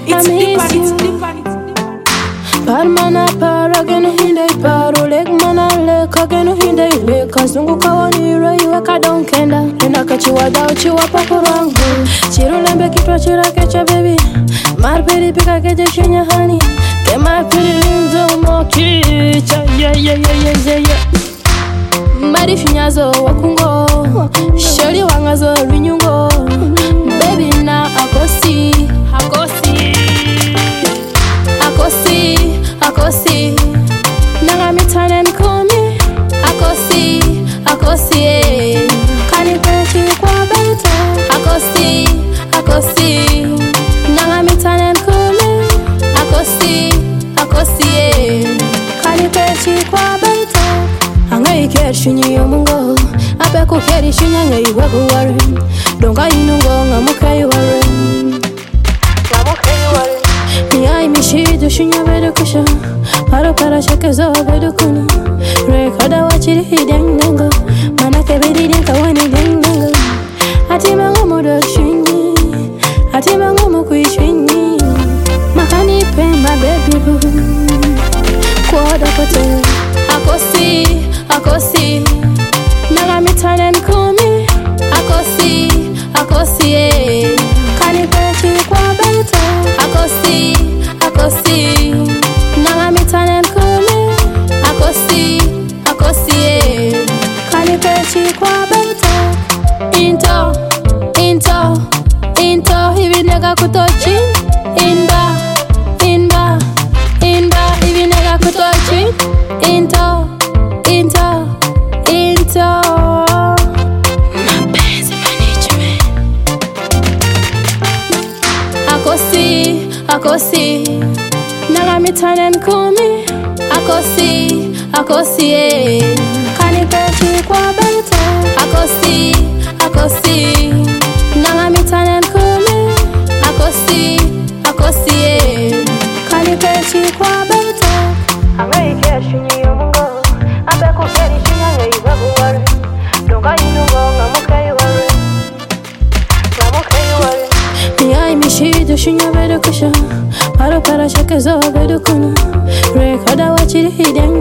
It's deep. Parmana paragenu hinde paru leg mana le kagenu hinde le kazungu kawani iwe kadonkenda ena kachiwa dao chiwa pakurangu chirulembe kitwa chirake cha baby marperi pika keje shenya hani ke marperi linzo moki cha yeah mari finyazo wakungo shori wangazo rinyungo baby na akosi nanga mitanen kumi akosi kanipechi kwa benta akosi nanga mitanen kumi akosi kanipechi kwa benta angai kershunyi yomungo ape ku kerishunya ngai waguware donga inungo ngamukai ware Yai mishidu shunya bedu kusha para shake zo bedu kuna Rekada wachiri hidengo Manake bedi denka wani dengo Ati mango modo shunyi Ati mango mokui shunyi Makani pe my baby boo Kuoda kote Akosi Naga mitanen kumi Akosi Kani pechi kwa benta Akosi Nanga mitanen kumi Akosi Kani pechi kwa benta Into Hivi nega kutochi Inba Hivi nega kutochi Into Mapenzi management Akosi Naga mitanen kumi Akosi Kani pechi kwa benta Akosi Naga mitanen kumi Akosi Kani pechi kwa benta Angai kershunyi yomungo Ape kukeri shunya ngai waguware Donga inungo ngamukai ware Yai mishidu shunya bedu kusha para shake zo bedu kuna Rekada wachiri hideng